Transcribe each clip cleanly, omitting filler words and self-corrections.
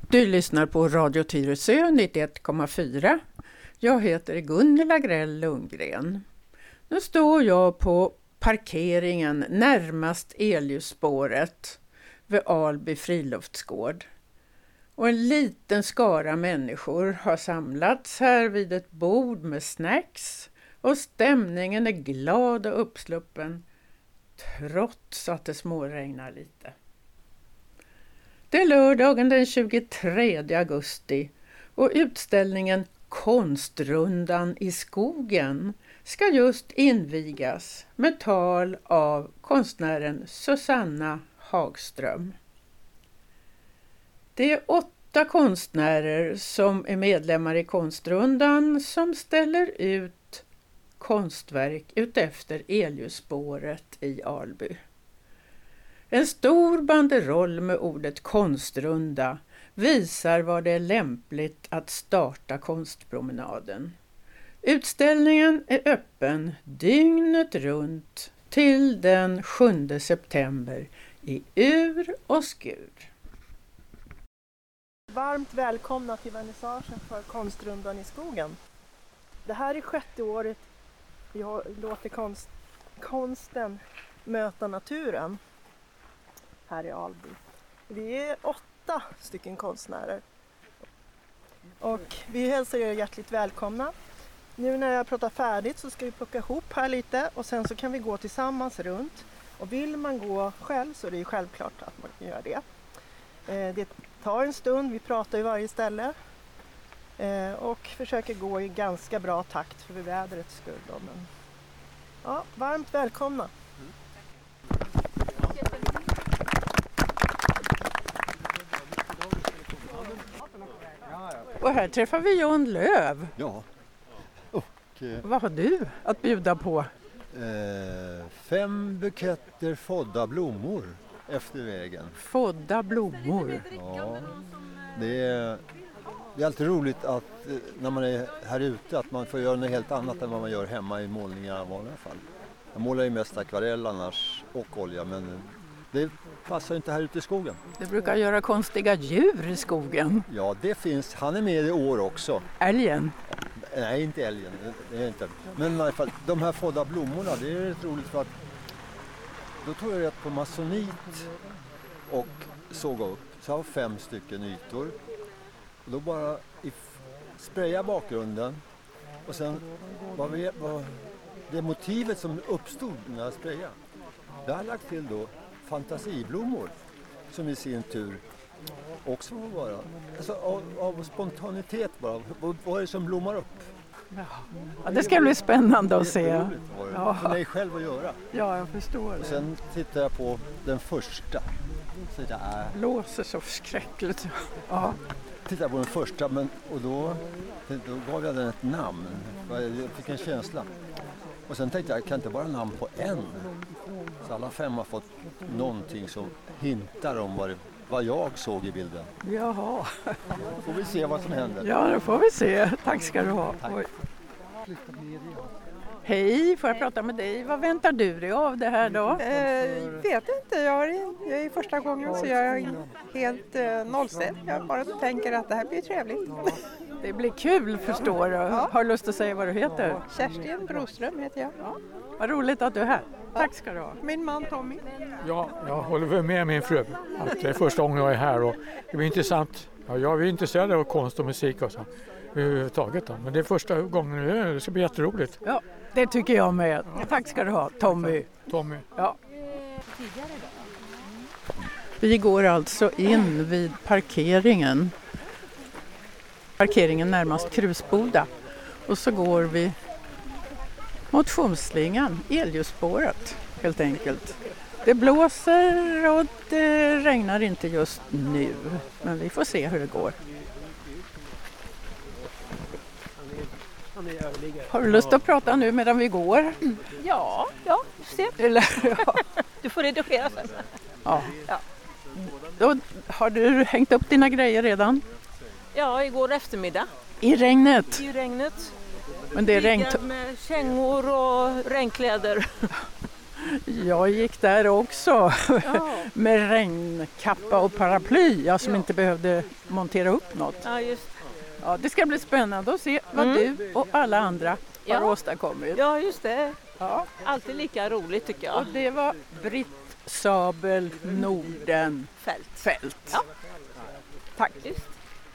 Du lyssnar på Radio Tyresö 91,4. Jag heter Gunilla Grell Lundgren. Nu står jag på parkeringen närmast elljusspåret vid Alby friluftsgård. Och en liten skara människor har samlats här vid ett bord med snacks. Och stämningen är glad och uppsluppen trots att det småregnar lite. Det är lördagen den 23 augusti och utställningen Konstrundan i skogen ska just invigas med tal av konstnären Susanna Hagström. Det är 8 konstnärer som är medlemmar i Konstrundan som ställer ut konstverk utefter elljusspåret i Alby. En stor banderoll med ordet konstrunda visar var det är lämpligt att starta konstpromenaden. Utställningen är öppen dygnet runt till den 7 september i ur och skur. Varmt välkomna till vernissagen för Konstrundan i skogen. Det här är 6:e året jag låter konsten möta naturen här i Alby. Vi är 8 stycken konstnärer och vi hälsar er hjärtligt välkomna. Nu när jag pratar färdigt så ska vi plocka ihop här lite och sen så kan vi gå tillsammans runt. Och vill man gå själv så är det självklart att man kan göra det. Det tar en stund, vi pratar i varje ställe och försöker gå i ganska bra takt för vädrets skull. Men ja, varmt välkomna! Och här träffar vi John Löv. Ja. Vad har du att bjuda på? 5 buketter fodda blommor efter vägen. Fodda blommor. Ja, det är alltid roligt att när man är här ute att man får göra något helt annat än vad man gör hemma i målningar i vanliga fall. Jag målar ju mest akvarell annars och olja, men det passar inte här ute i skogen. Du brukar göra konstiga djur i skogen. Ja, det finns. Han är med i år också. Älgen? Nej, inte älgen. Det är inte. Men i alla fall, de här fodda blommorna, det är rätt roligt för att då tog jag rätt på masonit och såg upp. Så jag har 5 stycken ytor. Och då bara spraya bakgrunden och sen vad det motivet som uppstod när jag sprayade. Det har jag lagt till då fantasiblommor som i sin tur också får vara alltså av spontanitet bara. Vad är det som blommar upp? Ja, det ska bli spännande att se. Ja. För dig själv att göra. Ja, jag förstår det. Och sen tittar jag på den första. Så där. Låser så förskräckligt. Ja. Tittar på den första och då gav jag den ett namn. Jag fick en känsla. Och sen tänkte jag kan inte bara namn på en. Så alla 5 har fått någonting som hintar om vad jag såg i bilden. Jaha. Då får vi se vad som händer. Ja, det får vi se. Tack ska du ha. Hej, får jag prata med dig? Vad väntar du dig av det här då? Vet inte, jag är första gången så jag är helt nollställd. Jag bara tänker att det här blir trevligt. Det blir kul förstår du. Ja. Har du lust att säga vad du heter? Kerstin Broström heter jag. Ja. Vad roligt att du är här. Tack ska du ha. Min man Tommy. Ja, jag håller väl med min fru att det är första gången jag är här och det blir intressant. Ja, jag är intresserad av konst och musik och så överhuvudtaget då. Men det är första gången nu, det ska bli jätteroligt. Ja, det tycker jag med. Tack ska du ha, Tommy. Ja. Vi går alltså in vid parkeringen. Parkeringen närmast Krusboda. Och så går vi motionsslingan, elljusspåret helt enkelt. Det blåser och det regnar inte just nu. Men vi får se hur det går. Har du lust att prata nu medan vi går? Ja, se. Eller, ja. Du får redigera sen. Ja. Då har du hängt upp dina grejer redan? Ja, igår eftermiddag. I regnet? I regnet. Men det är regn... Med kängor och regnkläder. Jag gick där också med regnkappa och paraply, jag som inte behövde montera upp något. Ja, just. Ja, det ska bli spännande att se vad du och alla andra har åstadkommit. Ja, just det. Ja. Alltid lika roligt tycker jag. Och det var Britt Sabel Nordenfelt. Ja. Tack. Just.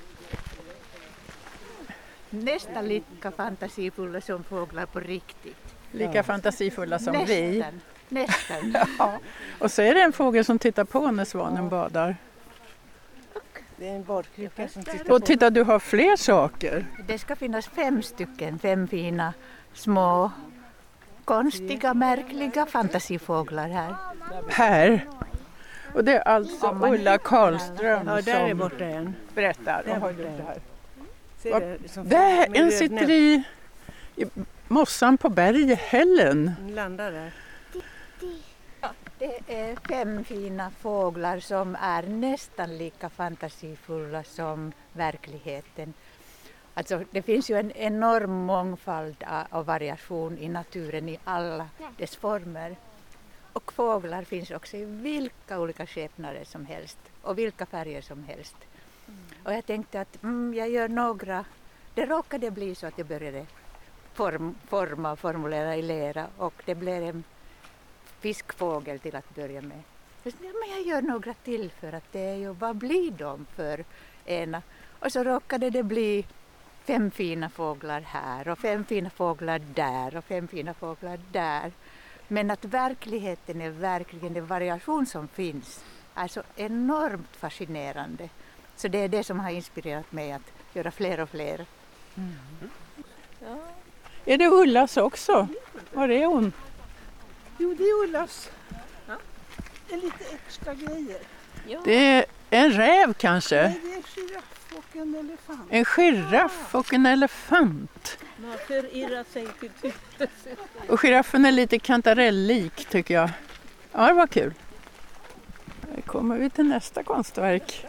Nästan lika fantasifulla som fåglar på riktigt. Lika fantasifulla som vi. Nästan. Ja. Och så är det en fågel som tittar på när svanen badar. Det är en badkruka som tittar Och titta, du har fler saker. Det ska finnas 5 fina små konstiga, märkliga fantasifåglar här. Här. Och det är alltså Ulla Karlström Ja, där är som borta en. berättar. Där Vad har borta du en. det här? Ser du? Som Där, med en röd sitter näbb. i mossan på Berghällen. Den landar där. Det är 5 fina fåglar som är nästan lika fantasifulla som verkligheten. Alltså, det finns ju en enorm mångfald och variation i naturen i alla dess former. Och fåglar finns också i vilka olika skepnader som helst och vilka färger som helst. Och jag tänkte att jag gör några, det råkade bli så att jag började forma och formulera i lera och det blev en fiskfågel till att börja med. Men jag gör några till för att det är ju, vad blir de för ena? Och så råkade det bli 5 fina fåglar här och 5 fina fåglar där och 5 fina fåglar där. Men att verkligheten är verkligen den variation som finns är så enormt fascinerande. Så det är det som har inspirerat mig att göra fler och fler. Ja. Är det Ullas också? Var är hon? Jo, det är Ullas. Det är lite extra grejer. Ja. Det är en räv kanske? Nej, det är en giraff och en elefant. En giraff och en elefant. Man har förirrat sig till typ. Och giraffen är lite kantarell-lik tycker jag. Ja, det var kul. Här kommer vi till nästa konstverk.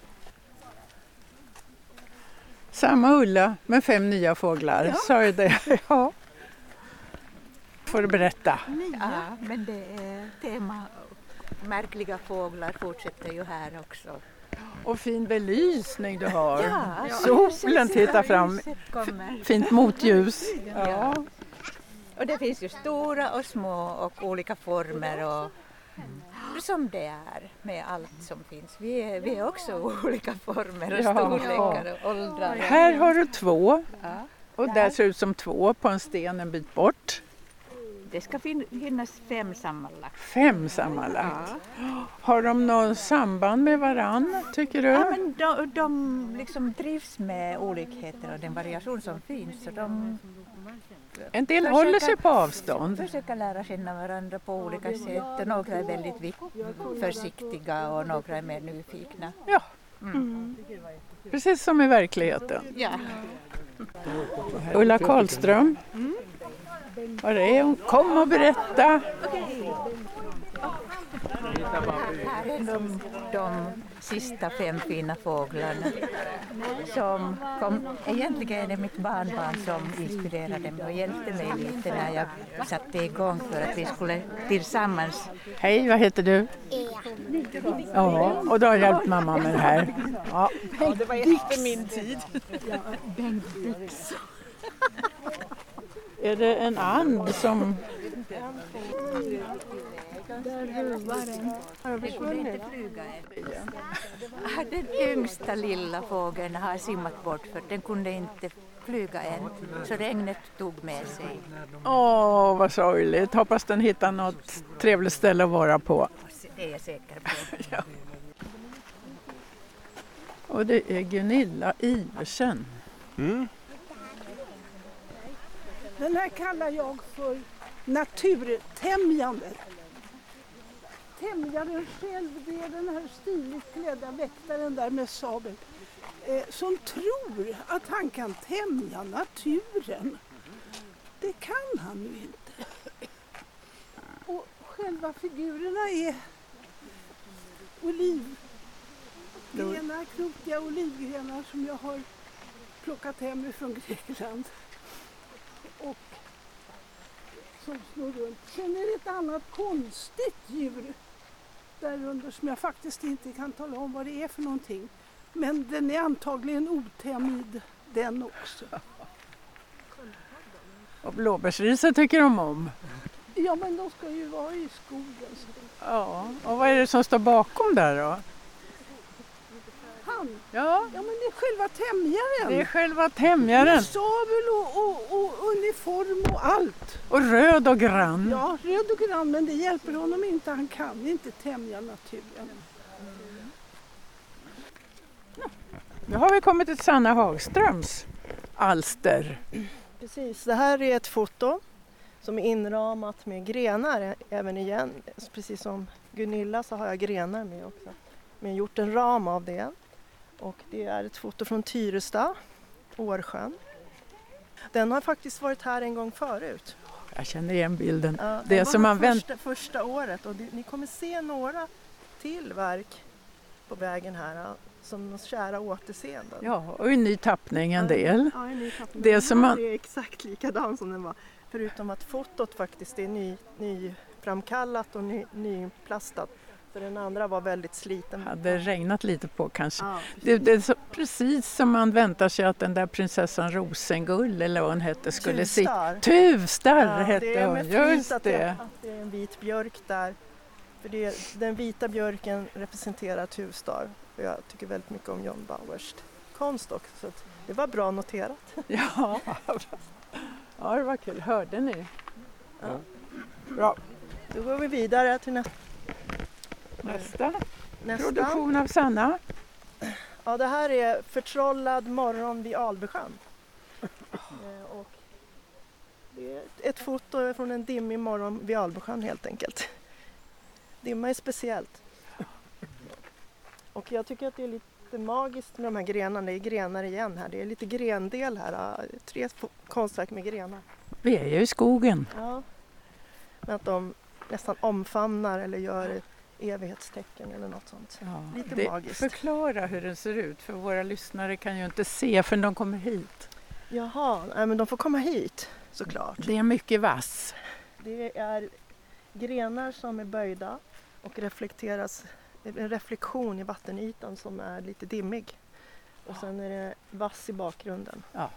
Samma Ulla med 5 nya fåglar. Sa du det? Ja. Får du berätta. Ja, men det är tema märkliga fåglar fortsätter ju här också. Och fin belysning du har. Ja, Solen tittar fram. Fint motljus. Ja. Och det finns ju stora och små och olika former och som det är med allt som finns. Vi är också olika former och storlekar och åldrar. Här har du 2. Ja. Och där ser det ut som 2 på en sten en bit bort. Det ska finnas 5 sammanlagt. 5 sammanlagt. Har de något samband med varann tycker du? Ja, men de liksom trivs med olikheter och den variation som finns. Så de En del håller sig på avstånd. försöker lära känna varandra på olika sätt. Och några är väldigt försiktiga och några är mer nyfikna. Ja, precis som i verkligheten. Ja. Ulla Karlström. Var är hon? Kom och berätta. Här är de sista 5 fina fåglarna som egentligen är det mitt barnbarn som inspirerade mig och hjälpte mig lite när jag satte igång för att vi skulle tillsammans. Hej, vad heter du? Ja, och du har hjälpt mamma med det här. Ja. Det var efter min tid. Är det en and som... Den yngsta lilla fågeln har simmat bort för den kunde inte flyga än. Så regnet tog med sig. Åh, vad sorgligt. Hoppas den hittar något trevligt ställe att vara på. Det är jag säker på. Ja. Och det är Gunilla Iversen. Den här kallar jag för naturtämjande. Tämjaren själv, det är den här stiligt klädda väktaren där med sabel som tror att han kan tämja naturen. Det kan han ju inte. Och själva figurerna är olivgrenar, knotiga olivgrenar som jag har plockat hem ifrån Grekland. Och som snurrar runt. Sen är det ett annat konstigt djur där under som jag faktiskt inte kan tala om vad det är för någonting. Men den är antagligen otämjd den också. Och blåbärsriset tycker de om. Ja, men de ska ju vara i skogen. Så Ja, och vad är det som står bakom där då? han, Ja, ja men det är själva tämjaren. det är själva tämjaren. Med sabel och uniform och allt. Och röd och grann. Ja, röd och grann, men det hjälper honom inte. Han kan inte tämja naturen. Nu har vi kommit till Sanna Hagströms alster. Precis, det här är ett foto som är inramat med grenar även igen. Precis som Gunilla så har jag grenar med också. Men jag har gjort en ram av det. Och det är ett foto från Tyresta, Årsjön. Den har faktiskt varit här en gång förut. Jag känner igen bilden. Ja, det var som man första året och ni kommer se några till verk på vägen här som kära återseenden. Ja, och i ny tappning en del. Ja, en ny tappning. Det som man... är exakt likadan som den var. Förutom att fotot faktiskt är nyframkallat och nyplastat. För den andra var väldigt sliten. Hade regnat lite på kanske. Ja, Det är så, precis som man väntar sig att den där prinsessan Rosengull eller vad hon hette skulle se. Tuvstar hette det är hon, med just att det. att det är en vit björk där. För den vita björken representerar tuvstar. Och jag tycker väldigt mycket om John Bauers konst också. Så det var bra noterat. Ja, ja, det var kul. Hörde ni? Ja. Bra. Då går vi vidare till Nästa. nästa. Produktion av Sanna. Ja, det här är Förtrollad morgon vid Albysjön. Och det är ett foto från en dimmig morgon vid Albysjön helt enkelt. Dimma är speciellt. Och jag tycker att det är lite magiskt med de här grenarna. Det är grenar igen här. Det är lite grendel här. 3 konstverk med grenar. Vi är ju i skogen. Ja. Men att de nästan omfamnar eller gör ett evighetstecken eller något sånt. Ja, Lite magiskt. Förklara hur den ser ut, för våra lyssnare kan ju inte se förrän de kommer hit. Jaha, nej, men de får komma hit såklart. Det är mycket vass. Det är grenar som är böjda och reflekteras, en reflektion i vattenytan som är lite dimmig. Och sen är det vass i bakgrunden. Ja.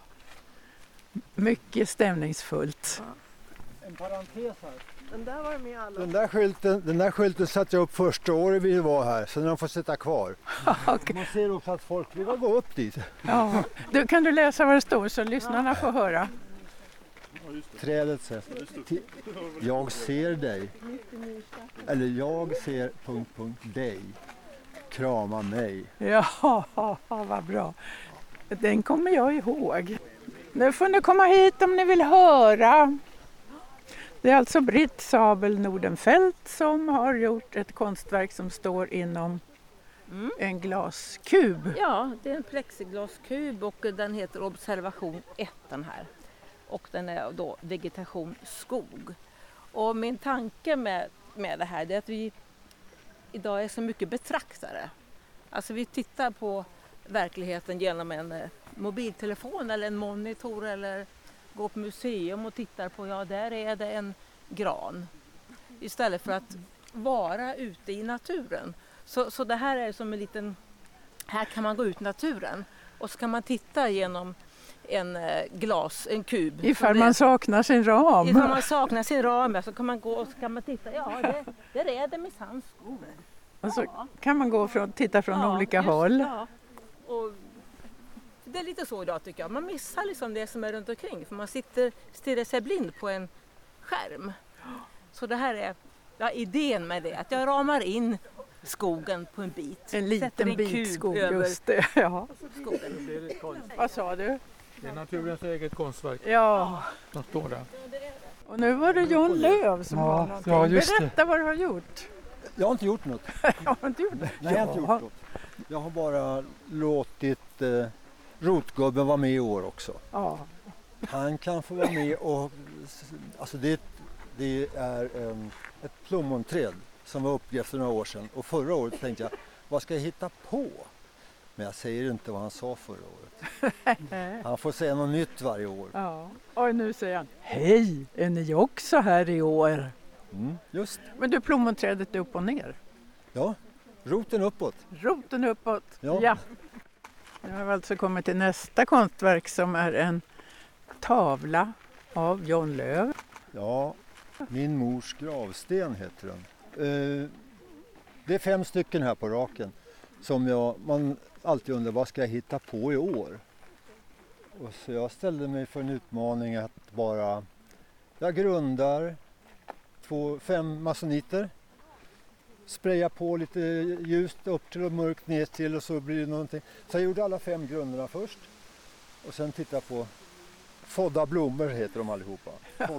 Mycket stämningsfullt. Ja. En parentes här. Den där var med alla. Den där skylten satte jag upp första året vi var här, så den får sitta kvar. Okay. Man ser också att folk vill gå upp dit. Ja. Kan du läsa vad det står så lyssnarna får höra? Trädet säger jag ser dig. Eller jag ser ... dig. Krama mig. Ja, vad bra. Den kommer jag ihåg. Nu får ni komma hit om ni vill höra. Det är alltså Britt Sabel Nordenfelt som har gjort ett konstverk som står inom en glaskub. Ja, det är en plexiglaskub och den heter Observation 1 den här. Och den är då vegetation skog. Och min tanke med det här är att vi idag är så mycket betraktare. Alltså vi tittar på verkligheten genom en mobiltelefon eller en monitor eller går på museum och tittar på, ja där är det en gran. Istället för att vara ute i naturen. Så det här är som en liten, här kan man gå ut i naturen och så kan man titta genom en kub. Ifall man saknar sin ram. Ifall man saknar sin ram så kan man gå och så kan man titta, ja där är det minsann skog. Och så kan man gå och titta från olika håll. Ja. Och det är lite så idag tycker jag. Man missar liksom det som är runt omkring. För man stirrar sig blind på en skärm. Så det här är idén med det. Att jag ramar in skogen på en bit. En liten bit skog, just det. Ja. Skogen. Vad sa du? Det är naturens eget konstverk. Ja. Som står där. Och nu var det John Löv som har någonting. Ja, just det. Berätta vad du har gjort. Jag har inte gjort något. Jag har inte gjort det. Nej, jag har inte gjort något. Jag har bara låtit rotgubben vara med i år också. Ja. Han kan få vara med och... Alltså det är ett plommonträd som var uppgrävt för några år sedan. Och förra året tänkte jag, vad ska jag hitta på? Men jag säger inte vad han sa förra året. Han får säga något nytt varje år. Ja. Och nu säger han, hej, är ni också här i år? Just. Men du, plommonträdet är upp och ner. Ja, roten uppåt. Roten uppåt, Ja. ja. Nu har vi alltså kommit till nästa konstverk som är en tavla av John Löv. Ja, min mors gravsten heter den. Det är 5 stycken här på raken som man alltid undrar vad ska jag hitta på i år. Och så jag ställde mig för en utmaning att jag grundar 5 masoniter, sprayar på lite ljust upp till och mörkt ner till och så blir det någonting. Så jag gjorde alla 5 grunderna först och sen titta på fodda blommor heter de allihopa.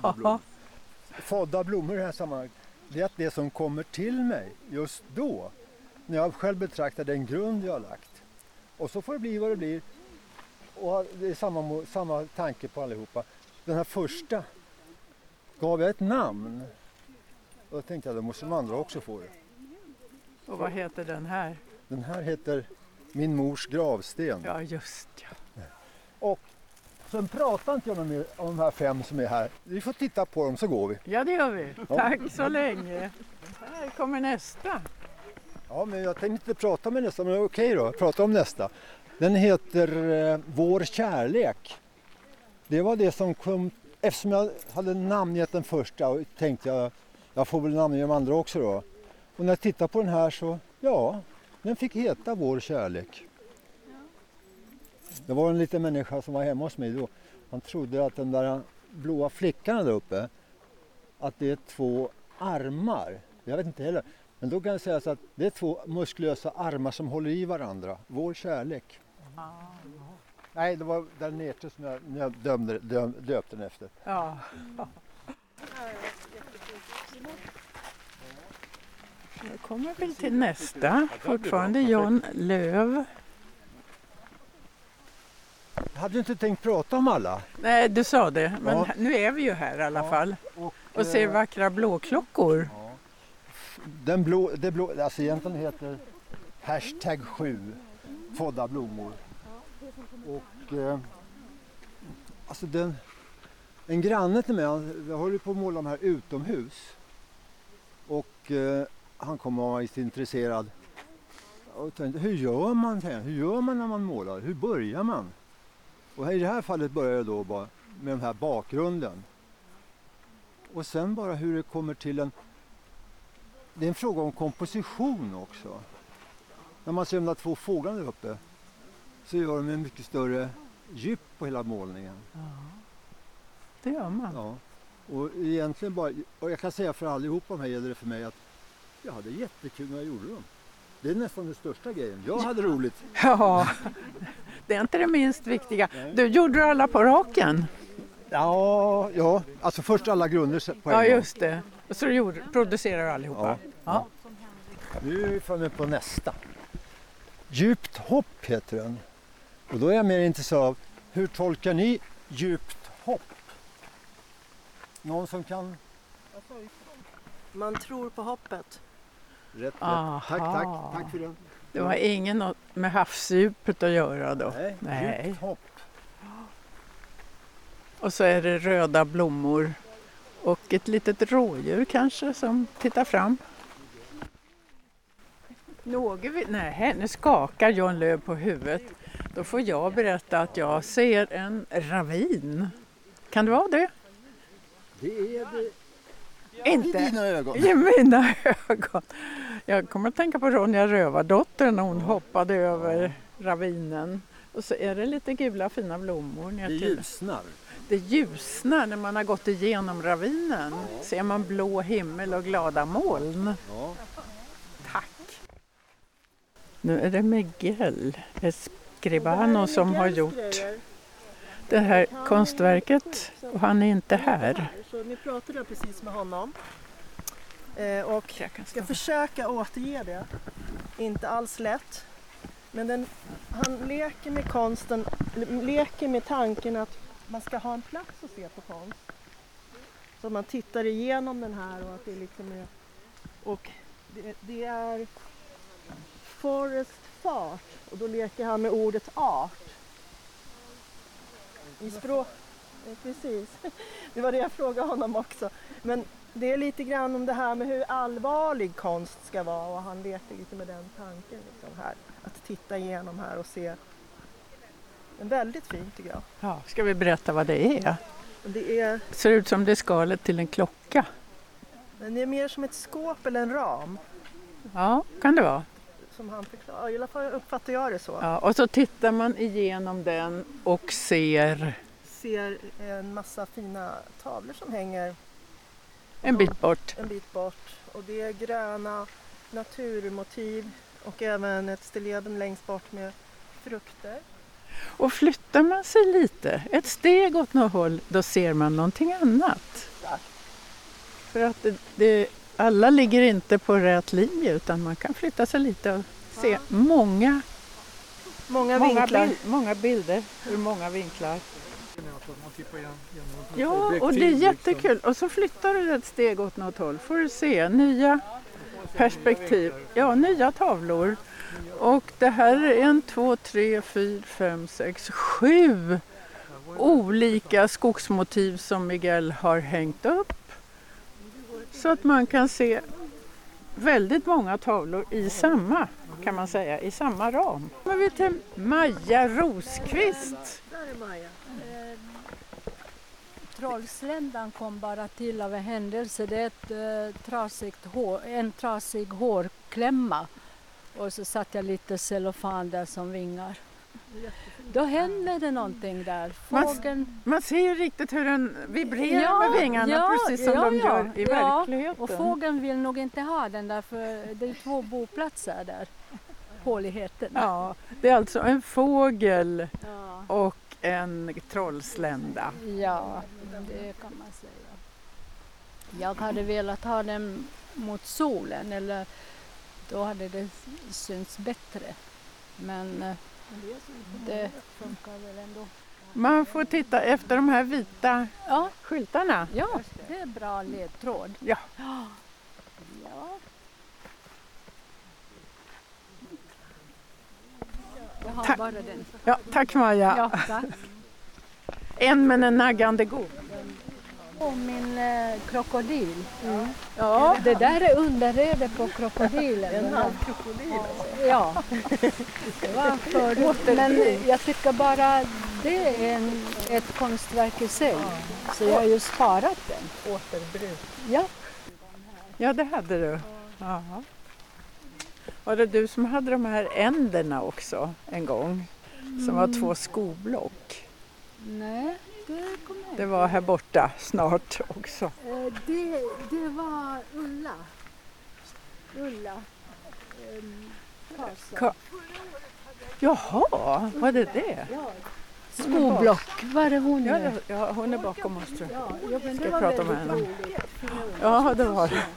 Fodda blommor i det här sammanhanget, det är att det som kommer till mig just då, när jag själv betraktar den grund jag har lagt. Och så får det bli vad det blir. Och det är samma tanke på allihopa. Den här första gav jag ett namn. Och då tänkte jag att då måste de andra också få det. Och vad heter den här? Den här heter Min mors gravsten. Ja, just ja. Och sen pratar inte jag om de här 5 som är här. Vi får titta på dem så går vi. Ja, det gör vi. Ja. Tack så länge. Här kommer nästa. Ja, men jag tänkte inte prata med nästa, men okej då. Prata om nästa. Den heter Vår kärlek. Det var det som kom, eftersom jag hade namngett den första och tänkte jag får väl namnge de andra också då. Och när jag tittar på den här så, ja, den fick heta Vår kärlek. Det var en liten människa som var hemma hos mig då. Han trodde att den där blåa flickan där uppe, att det är 2 armar. Jag vet inte heller. Men då kan jag säga så att det är 2 muskulösa armar som håller i varandra. Vår kärlek. Nej, det var där nere som jag döpte den efter. Ja. Nu kommer vi till nästa. Fortfarande John Löv. Jag hade inte tänkt prata om alla. Nej, du sa det. Men Ja. nu är vi ju här i alla fall. Och ser eh, vackra blåklockor. Det blå, alltså egentligen heter #7 fodda blommor. Och alltså en granne till mig, jag håller på att måla de här utomhus. Och han kommer att vara lite intresserad. Och tänkte, hur gör man när man målar? Hur börjar man? Och i det här fallet börjar jag då bara med den här bakgrunden. Och sen bara hur det kommer till det är en fråga om komposition också. När man ser de där 2 fåglarna där uppe så gör de en mycket större djup på hela målningen. Ja, det gör man. Ja. Och egentligen och jag kan säga för allihopa de här gäller det för mig att jag hade jättekul när jag gjorde dem. Det är nästan den största grejen. Jag hade roligt. Ja, det är inte det minst viktiga. Du, gjorde alla på raken? Ja, alltså först alla grunder på en Ja, gång. just det. Och så producerar du allihopa? Ja. Nu är vi framme på nästa. Djupt hopp heter den. Och då är jag mer intresserad av hur tolkar ni djupt hopp? Någon som kan? Man tror på hoppet. Rätt. Aha. Tack för den. Det var ingen med havsdjupet att göra då? Nej. Djupt hopp. Och så är det röda blommor och ett litet rådjur kanske som tittar fram. Nej, nu skakar John Löv på huvudet. Då får jag berätta att jag ser en ravin. Kan det vara det? Det är det. Inte I dina ögon. i mina ögon. Jag kommer att tänka på Ronja Rövardotter när hon hoppade över ravinen. Och så är det lite gula fina blommor ner Det till. ljusnar. Det ljusnar när man har gått igenom ravinen. Ser man blå himmel och glada moln. Ja. Tack. Nu är det Miguel Escribano som har gjort det här konstverket. Och han är inte här. Så ni pratade precis med honom. Och jag ska försöka återge det. Inte alls lätt. Men han leker med konsten, leker med tanken att man ska ha en plats att se på konst. Så man tittar igenom den här och att det liksom är... Och det är Forest fart. Och då leker han med ordet art. I språk... Precis. Det var det jag frågade honom också. Men det är lite grann om det här med hur allvarlig konst ska vara. Och han lekte lite med den tanken liksom här. Att titta igenom här och se. En väldigt fint tycker jag. Ja, ska vi berätta vad det är? Det ser ut som det är skalet till en klocka. Men det är mer som ett skåp eller en ram. Ja, kan det vara. Som han förklarar. I alla fall uppfattar jag det så. Ja, och så tittar man igenom den och ser en massa fina tavlor som hänger en bit bort. Och det är gröna naturmotiv och även ett stilleben längst bort med frukter. Och flyttar man sig lite, ett steg åt något håll, då ser man någonting annat. För att alla ligger inte på rätt linje, utan man kan flytta sig lite och se många bilder ur många vinklar. Ja, och det är jättekul. Och så flyttar du ett steg åt något håll. Får du se nya perspektiv. Ja, nya tavlor. Och det här är 1, 2, 3, 4, 5, 6, 7 olika skogsmotiv som Miguel har hängt upp. Så att man kan se väldigt många tavlor i samma, kan man säga, i samma ram. Nu är vi till Maja Rosqvist. Där är Maja. Trollsländan kom bara till av en händelse. Det är en trasig hårklämma. Och så satt jag lite cellofan där som vingar. Då händer det någonting där. Man ser ju riktigt hur den vibrerar med vingarna, precis som de gör i verkligheten. Och fågeln vill nog inte ha den där, för det är 2 boplatser där. Håligheten. Ja, det är alltså en fågel och en trollslända. Ja, det kan man säga. Jag hade velat ha den mot solen, eller då hade det synts bättre. Men det funkar väl ändå. Man får titta efter de här vita skyltarna. Ja, det är bra ledtråd. Ja. Jag har bara den. Ja, tack Maja. Ja, tack. En med en naggande god. Och min krokodil. Mm. Ja. Det där är underredet på krokodilen. En halvkrokodil alltså. Ja, det var förut. Men jag tycker bara det är ett konstverk i sig. Så jag har ju sparat den. Återbruk. Ja. Ja, det hade du. Ja. Var det du som hade de här änderna också en gång? Som var 2 skoblock. Nej, det kommer jag. Det var här borta snart också. Det var Ulla. Jaha, var det det? Ja. Skoblock, var är hon? Ja, hon är bakom oss tror jag. Ja, men ska prata med henne. Ja, det var det.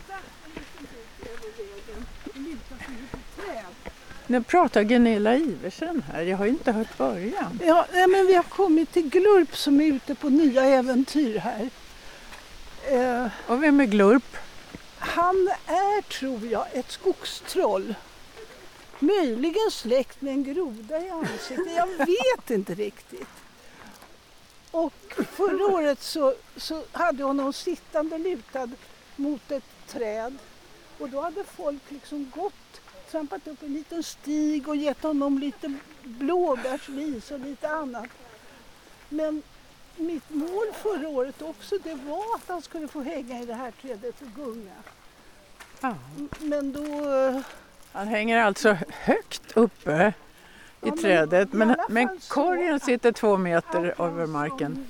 Nu pratar Gunilla Iversen här. Jag har inte hört början. Ja, men vi har kommit till Glurp som är ute på nya äventyr här. Och vem är Glurp? Han är, tror jag, ett skogstroll. Möjligen släkt med en groda i ansiktet. Jag vet inte riktigt. Och förra året så hade honom sittande lutad mot ett träd. Och då hade folk liksom trampat upp en liten stig och gett honom lite blåbärsris och lite annat. Men mitt mål förra året också, det var att han skulle få hänga i det här trädet och gunga. Ja. Men då... Han hänger alltså högt uppe i trädet, men korgen sitter 2 meter över marken.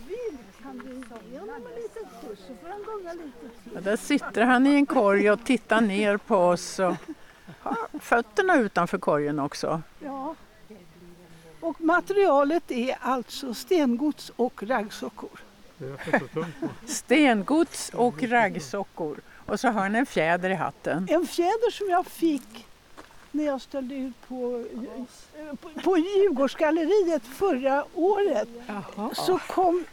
Ja, där sitter han i en korg och tittar ner på oss och har fötterna utanför korgen också. Ja. Och materialet är alltså stengods och raggsockor. Stengods och raggsockor. Och så har han en fjäder i hatten. En fjäder som jag fick när jag ställde ut på Djurgårdsgalleriet förra året. Jaha. Så kom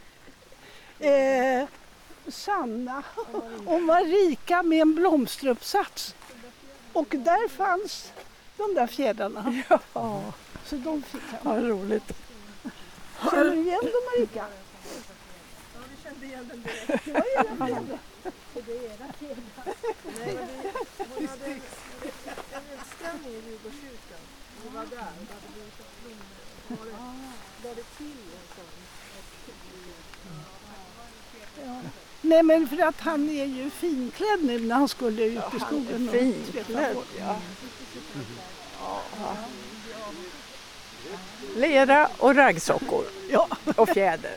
Sanna och Marika med en blomsteruppsats. Och där fanns de där fjädrarna. Ja, Så de fick han. vad roligt. Känner du igen dem, Marika? Ja, vi kände igen den direkt. Det var era fjädrar. Det är era fjädrar. Nej, hon hade en utställning i Djurgårdskyrkan. Vi var där och hade blivit ett blommor. Var det till en sån? Ja. Nej, men för att han är ju finklädd nu när han skulle ut i skogen. Finklädd, ja. Lera och raggsockor. Ja. Och fjäder.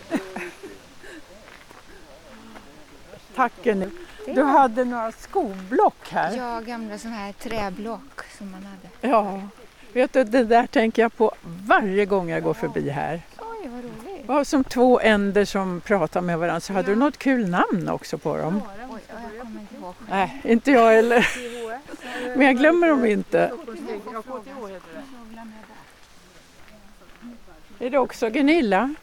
Tacken. Du hade några skoblock här. Ja, gamla sådana här träblock som man hade. Ja, vet du, det där tänker jag på varje gång jag går förbi här. Oj, vad roligt. Det var som två änder som pratar med varandra. Så hade du något kul namn också på dem? Oj, jag kommer inte ihåg. Nej, inte jag heller. Men jag glömmer dem inte. Är det också Gunilla?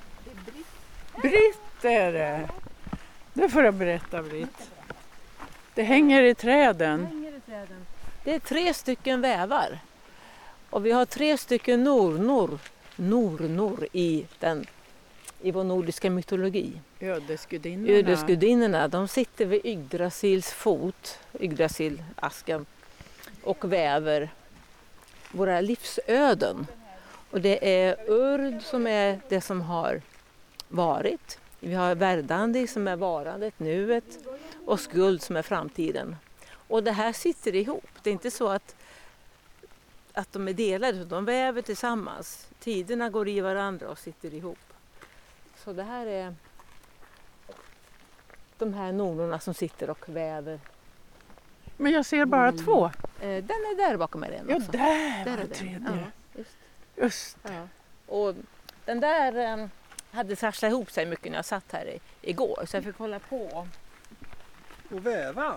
Britt är det. Det får jag berätta, Britt. Det hänger i träden. Det är 3 stycken vävar. Och vi har 3 stycken nornor i vår nordiska mytologi. Ödesgudinnorna. De sitter vid Yggdrasils fot, Yggdrasil-asken, och väver våra livsöden. Och det är Urd som är det som har varit. Vi har Verdandi som är varandet, nuet, och Skuld som är framtiden. Och det här sitter ihop. Det är inte så att de är delade, de väver tillsammans. Tiderna går i varandra och sitter ihop. Så det här är de här nornorna som sitter och väver. Men jag ser bara 2. Den är där bakom mig. Ja, också. där är var den. 3:e. Ja, Just. ja. Och den där hade trasslat ihop sig mycket när jag satt här igår. Så jag fick hålla på. Och väva?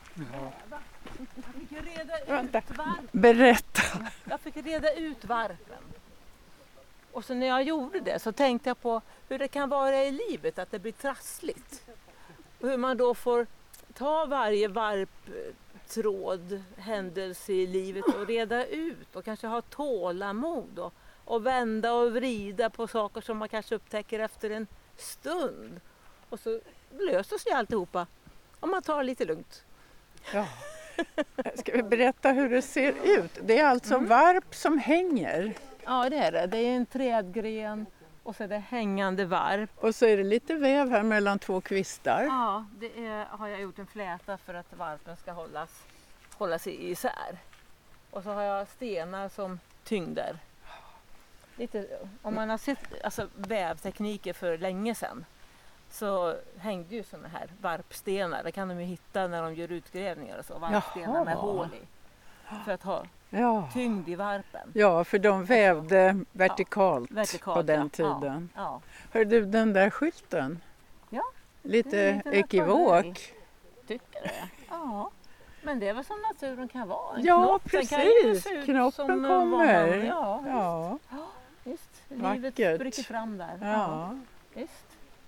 Jag fick reda ut varpen. Berätta. Jag fick reda ut varpen. Och så när jag gjorde det så tänkte jag på hur det kan vara i livet att det blir trassligt. Och hur man då får ta varje varptråd, händelse i livet och reda ut och kanske ha tålamod och vända och vrida på saker som man kanske upptäcker efter en stund. Och så löser sig alltihopa om man tar lite lugnt. Ja. Ska vi berätta hur det ser ut? Det är alltså varp som hänger. Ja, det är det. Det är en trädgren och så är det hängande varp. Och så är det lite väv här mellan 2 kvistar. Ja, har jag gjort en fläta för att varpen ska hållas isär. Och så har jag stenar som tyngder. Lite, om man har sett vävtekniker för länge sedan så hängde ju sådana här varpstenar. Det kan de ju hitta när de gör utgrävningar och så. Varpstenar med hål i. För att ha tyngd i varpen. Ja, för de vävde vertikalt på den tiden. Ja. Hör du den där skylten? Ja. Lite ekivok. Tycker det? Ja. Men det är väl som naturen kan vara. En ja, knopp. precis. Knoppen kommer. Ja. Just. Livet spricker fram där. Ja. Just.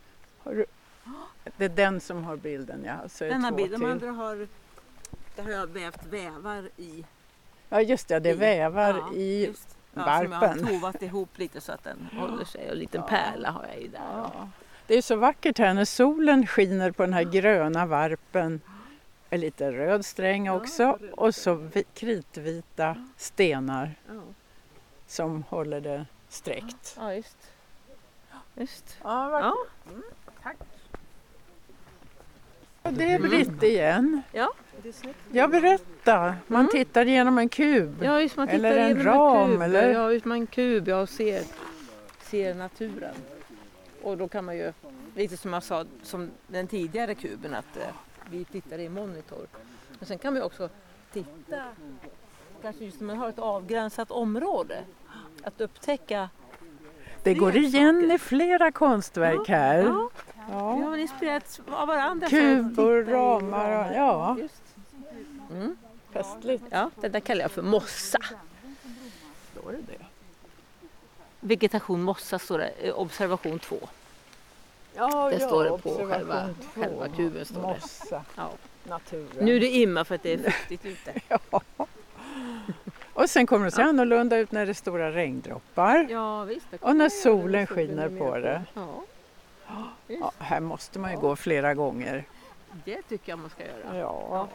Det är den som har bilden, ja. Så denna bild. De andra har jag vävt vävar i. Ja, just det. Det är vävar i varpen. Som jag har tovat ihop lite så att den håller sig. Och en liten pärla har jag i där. Ja. Det är så vackert här när solen skiner på den här gröna varpen. En lite röd sträng också. Och så kritvita stenar som håller det sträckt. Ja, just. Ja, vackert. Tack. Och det är Britt igen. Ja. Jag berättar. Man tittar genom en kub. Ja, just man tittar eller en ram. Kub. Eller? Ja, just man en kub. Jag ser naturen. Och då kan man ju, lite som jag sa, som den tidigare kuben, att vi tittar i monitor. Och sen kan man ju också titta, kanske just när man har ett avgränsat område, att upptäcka. Det går igen i flera konstverk här. Ja. Vi har inspirerats av varandra. Kubor, ramar, ja. Just. Festligt. Ja, det där kallar jag för mossa. Står det? Vegetation mossa står det, observation 2. Ja, det står det på själva kuben. Står mossa, ja. naturen. Nu är det imma för att det är fuktigt ute. Ja. Och sen kommer det se annorlunda ut när det är stora regndroppar. Ja, visst, och när solen skiner på det. Ja. Ja, här måste man ju gå flera gånger. Det tycker jag man ska göra. Ja.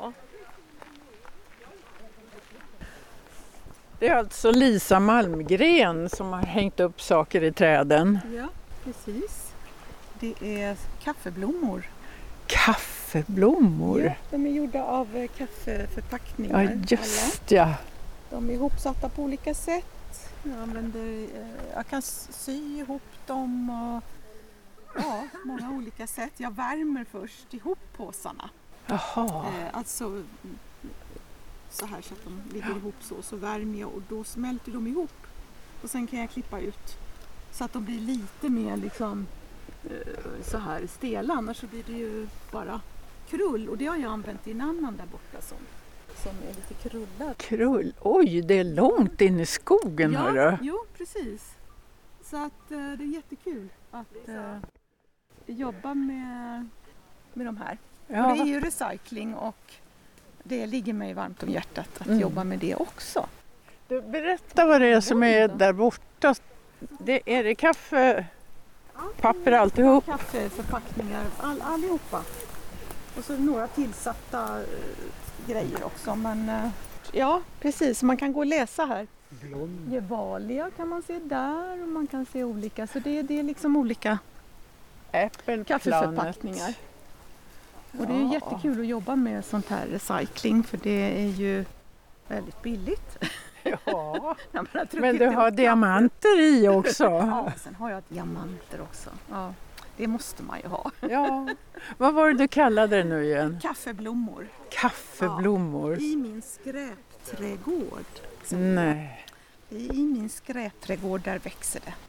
Det är alltså Lisa Malmgren som har hängt upp saker i träden. Ja, precis. Det är kaffeblommor. Kaffeblommor? Ja, de är gjorda av kaffeförpackningar. Ja, just ja. De är ihopsatta på olika sätt. Jag kan sy ihop dem och många olika sätt. Jag värmer först ihop påsarna. Jaha. Alltså så här så att de ligger ihop så värmer jag och då smälter de ihop. Och sen kan jag klippa ut så att de blir lite mer liksom så här stela. Annars så blir det ju bara krull. Och det har jag använt i en annan där borta som är lite krullad. Krull? Oj, det är långt in i skogen, hörru. Jo, precis. Så att det är jättekul att jobba med de här. Ja. Och det är ju recycling och det ligger mig varmt om hjärtat att jobba med det också. Du, berätta vad det är som är där borta. Är det kaffe, papper alltihop? Kaffeförpackningar, allihopa. Och så några tillsatta grejer också. Men, ja, precis. Man kan gå och läsa här. Gevalia kan man se där och man kan se olika. Så det är liksom olika kaffeförpackningar. Och det är ju jättekul att jobba med sånt här recycling för det är ju väldigt billigt. Ja, men du har diamanter i också. Ja, sen har jag diamanter också. Ja, det måste man ju ha. Ja. Vad var det du kallade det nu igen? Kaffeblommor. Kaffeblommor? Ja, i min skräpträdgård. Nej. I min skräpträdgård där växer det.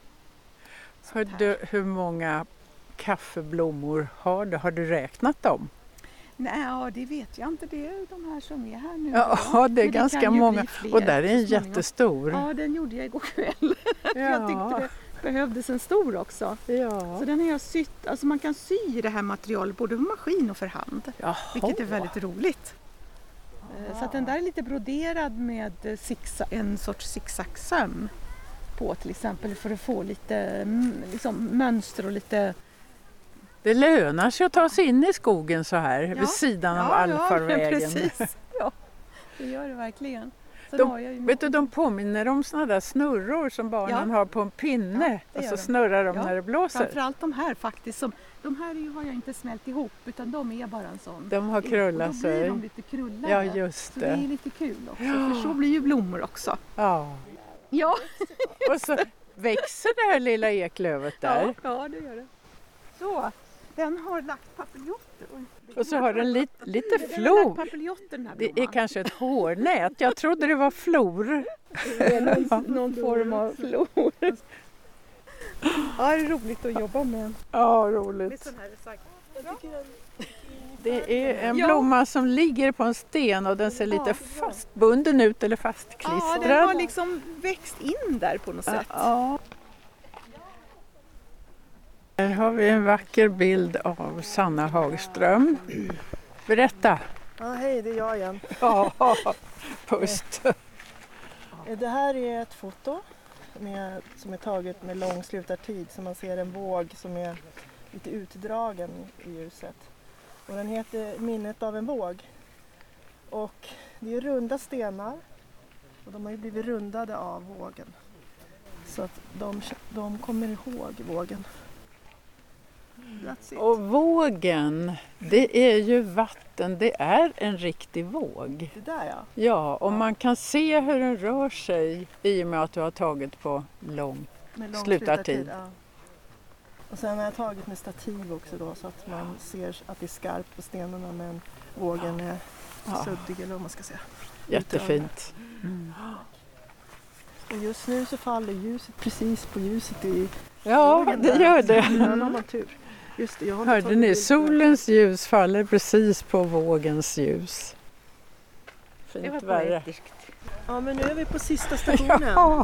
Hur många kaffeblommor har du? Har du räknat dem? Nej, det vet jag inte. Det är de här som är här nu. Ja, det är ganska många. Och där är en jättestor. Ja, den gjorde jag igår kväll. Jag tyckte det behövdes en stor också. Ja. Så den har jag sytt. Alltså man kan sy det här materialet både för maskin och för hand. Jaha. Vilket är väldigt roligt. Så att den där är lite broderad med en sorts zigzagsöm på till exempel för att få lite liksom, mönster och lite... Det lönar sig att ta sig in i skogen så här vid sidan av allfarvägen. Precis. Ja, det gör det verkligen. De påminner om såna där snurror som barnen har på en pinne och så snurrar de när det blåser. Framförallt de här faktiskt. De här har jag inte smält ihop utan de är bara en sån. De har krullat sig. Då blir de lite krullade. Ja, just det. Så det är lite kul också. För så blir ju blommor också. Ja. Ja. Och så växer det här lilla eklövet där. Ja, det gör det. Så, den har lagt papiljotter. Och så har den lite flor. Det är kanske ett hårnät. Jag trodde det var flor. Det är någon form av flor. Ja, det är roligt att jobba med. Ja, roligt. Det är en blomma som ligger på en sten och den ser lite fastbunden ut eller fastklistrad. Ja, den har liksom växt in där på något sätt. Ja. Här har vi en vacker bild av Sanna Hagström. Berätta. Ja, hej, det är jag igen. Ja, pust. Det här är ett foto som är taget med lång slutartid så man ser en våg som är lite utdragen i ljuset. Och den heter Minnet av en våg. Och det är runda stenar och de har ju blivit rundade av vågen. Så att de kommer ihåg vågen. Och vågen, det är ju vatten, det är en riktig våg. Det där Ja, och man kan se hur den rör sig i och med att du har tagit på lång slutartid. Ja. Och sen har jag tagit med stativ också då så att man ser att det är skarpt på stenarna men vågen är suddig eller vad man ska säga. Jättefint. Mm. Och just nu så faller ljuset precis på ljuset i vågen. Det gör det. Ja, då har man tur. Just det, hörde ni, solens ljus faller precis på vågens ljus. Fint det var poetiskt. Ja, men nu är vi på sista stationen. Ja.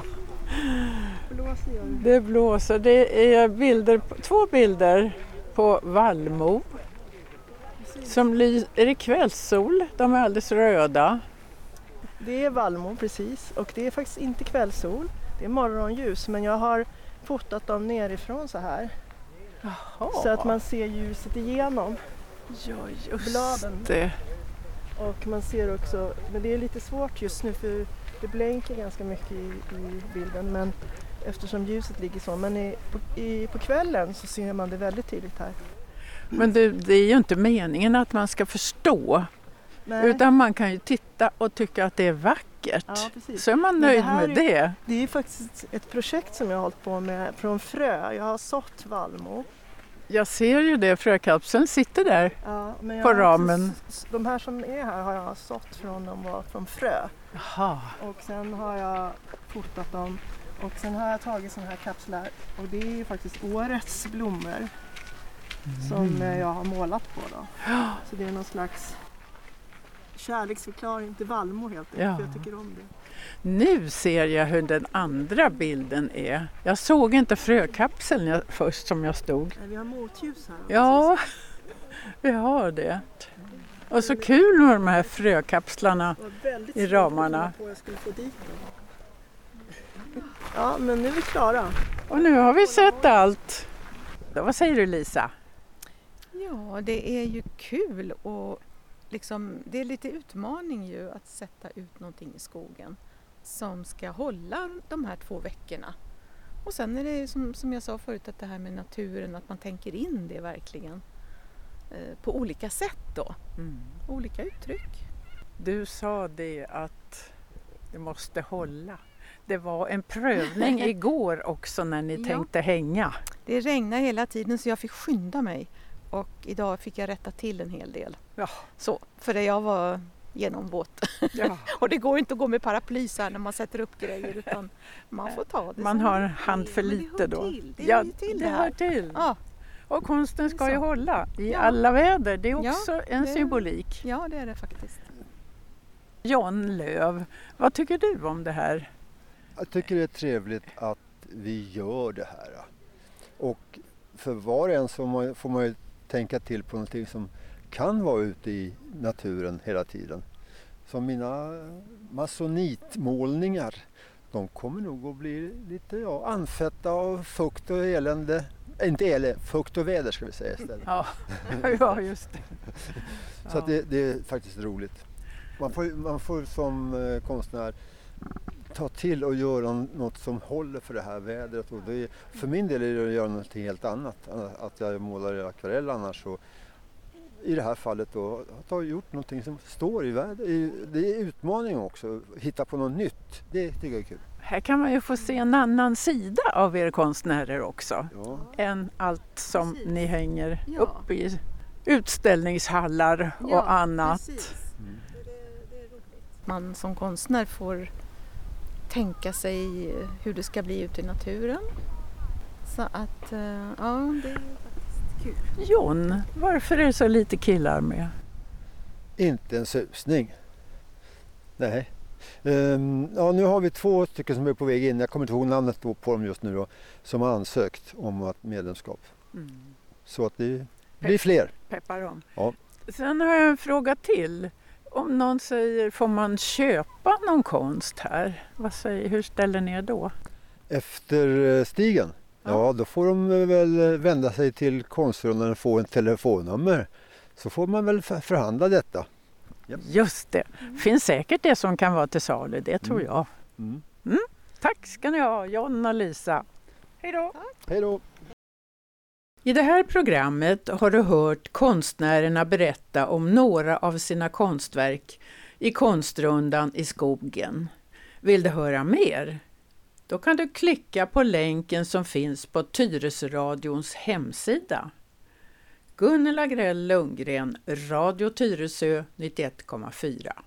Det blåser. Det är två bilder på vallmo. Är det kvällssol? De är alldeles röda. Det är vallmo precis och det är faktiskt inte kvällssol. Det är morgonljus men jag har fotat dem nerifrån så här. Jaha. Så att man ser ljuset igenom Ja, just bladen. det. Och man ser också, men det är lite svårt just nu för det blänker ganska mycket i bilden men eftersom ljuset ligger så. Men på kvällen så ser man det väldigt tydligt här. Men det är ju inte meningen att man ska förstå. Nej. Utan man kan ju titta och tycka att det är vackert. Ja, precis. Så är man Men nöjd det här med det. Det är faktiskt ett projekt som jag har hållit på med från frö. Jag har sått vallmo. Jag ser ju det, frökapseln sitter där. Ja, men jag på har ramen. De här som är här har jag sått från frö. Jaha. Och sen har jag fotat dem. Och sen har jag tagit sådana här kapslar. Och det är ju faktiskt årets blommor. Som jag har målat på då. Så det är någon slags kärleksförklaring till vallmo helt enkelt. Ja. För jag tycker om det. Nu ser jag hur den andra bilden är. Jag såg inte frökapseln först som jag stod. Nej, vi har motljus här. Ja, vi har det. Och så kul med de här frökapslarna i ramarna. Jag skulle få dit dem. Ja, men nu är vi klara. Och nu har vi sett allt. Vad säger du, Lisa? Ja, det är ju kul och liksom, det är lite utmaning ju att sätta ut någonting i skogen som ska hålla de här 2 veckorna. Och sen är det som jag sa förut att det här med naturen, att man tänker in det verkligen på olika sätt då. Olika uttryck. Du sa det att det måste hålla. Det var en prövning igår också när ni tänkte hänga. Det regnar hela tiden så jag fick skynda mig. Och idag fick jag rätta till en hel del. Ja. Så, för jag var genomvåt. Ja. Och det går inte att gå med paraply så här när man sätter upp grejer utan man får ta det. Man har hand för lite då. Det hör till det här. Hör till. Ja. Och konsten ska ju hålla i alla väder. Det är också en symbolik. Ja, det är det faktiskt. John Löv, vad tycker du om det här? Jag tycker det är trevligt att vi gör det här. Och för var och en så får man ju tänka till på någonting som kan vara ute i naturen hela tiden. Som mina masonitmålningar, de kommer nog att bli lite anfetta av fukt och elände. Fukt och väder ska vi säga istället. Ja, just det. Så att det är faktiskt roligt. Man får som konstnär ta till och göra något som håller för det här vädret. Och det är, för min del är det att göra något helt annat. Att jag målar i akvarell annars. Så i det här fallet då, att ha gjort någonting som står i vädret. Det är utmaning också. Hitta på något nytt. Det tycker jag är kul. Här kan man ju få se en annan sida av er konstnärer också. Ja. Än allt som ni hänger upp i utställningshallar och annat. Man som konstnär får tänka sig hur det ska bli ute i naturen. Så att, det är faktiskt kul. John, varför är det så lite killar med? Inte en susning. Nej. Nu har vi 2 stycken som är på väg in. Jag kommer inte ihåg namnet på dem just nu då. Som har ansökt om medlemskap. Så att det blir fler. Peppar dem. Ja. Sen har jag en fråga till. Om någon säger, får man köpa någon konst här? Hur ställer ni er då? Efter stigen? Ja, då får de väl vända sig till Konstrundan och få en telefonnummer. Så får man väl förhandla detta. Yep. Just det. Finns säkert det som kan vara till salu, det tror jag. Tack ska ni ha, John och Lisa. Hej då! Hej då! I det här programmet har du hört konstnärerna berätta om några av sina konstverk i Konstrundan i skogen. Vill du höra mer? Då kan du klicka på länken som finns på Tyresöradions hemsida. Gunilla Grell Lundgren, Radio Tyresö 91,4.